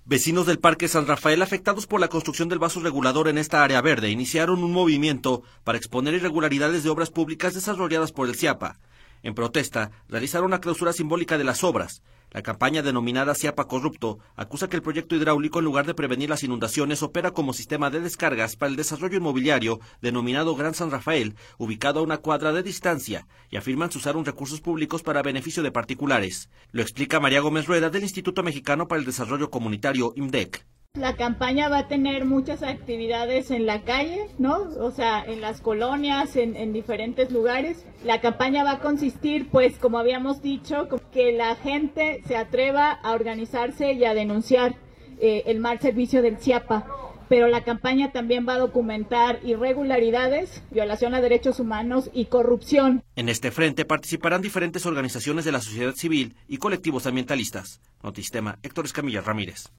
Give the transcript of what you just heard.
Vecinos del Parque San Rafael afectados por la construcción del vaso regulador en esta área verde iniciaron un movimiento para exponer irregularidades de obras públicas desarrolladas por el CIAPA. En protesta, realizaron la clausura simbólica de las obras. La campaña denominada CIAPA Corrupto acusa que el proyecto hidráulico, en lugar de prevenir las inundaciones, opera como sistema de descargas para el desarrollo inmobiliario denominado Gran San Rafael, ubicado a una cuadra de distancia, y afirman se usaron recursos públicos para beneficio de particulares. Lo explica María Gómez Rueda del Instituto Mexicano para el Desarrollo Comunitario, IMDEC. La campaña va a tener muchas actividades en la calle, ¿no? O sea, en las colonias, en diferentes lugares. La campaña va a consistir, pues, como habíamos dicho, que la gente se atreva a organizarse y a denunciar el mal servicio del CIAPA. Pero la campaña también va a documentar irregularidades, violación a derechos humanos y corrupción. En este frente participarán diferentes organizaciones de la sociedad civil y colectivos ambientalistas. Notistema, Héctor Escamilla Ramírez.